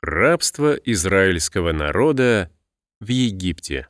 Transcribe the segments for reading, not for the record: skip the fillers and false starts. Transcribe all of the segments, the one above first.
Рабство израильского народа в Египте.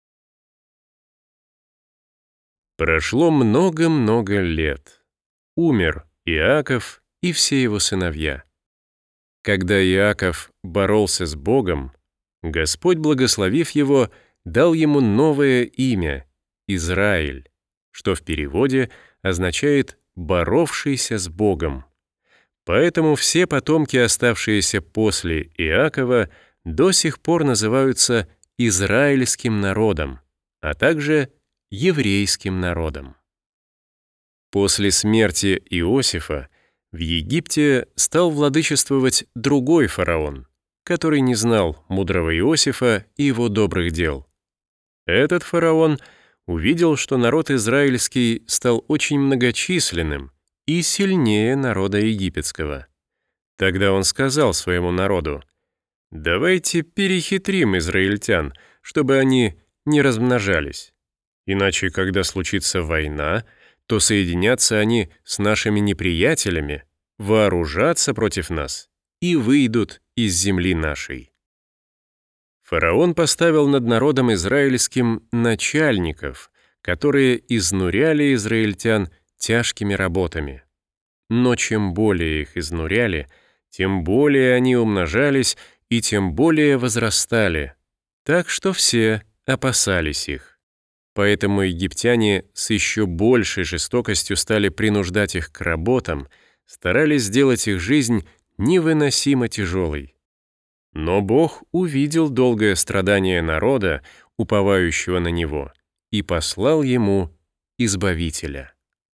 Прошло много-много лет. Умер Иаков и все его сыновья. Когда Иаков боролся с Богом, Господь, благословив его, дал ему новое имя — Израиль, что в переводе означает «боровшийся с Богом». Поэтому все потомки, оставшиеся после Иакова, до сих пор называются израильским народом, а также еврейским народом. После смерти Иосифа в Египте стал владычествовать другой фараон, который не знал мудрого Иосифа и его добрых дел. Этот фараон увидел, что народ израильский стал очень многочисленным и сильнее народа египетского. Тогда он сказал своему народу: «Давайте перехитрим израильтян, чтобы они не размножались. Иначе, когда случится война, то соединятся они с нашими неприятелями, вооружатся против нас и выйдут из земли нашей». Фараон поставил над народом израильским начальников, которые изнуряли израильтян тяжкими работами. Но чем более их изнуряли, тем более они умножались и тем более возрастали, так что все опасались их. Поэтому египтяне с еще большей жестокостью стали принуждать их к работам, старались сделать их жизнь невыносимо тяжелой. Но Бог увидел долгое страдание народа, уповающего на Него, и послал ему Избавителя.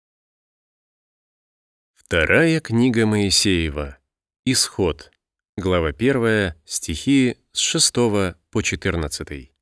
Вторая книга Моисеева. Исход. Глава 1, стихи с 6 по 14.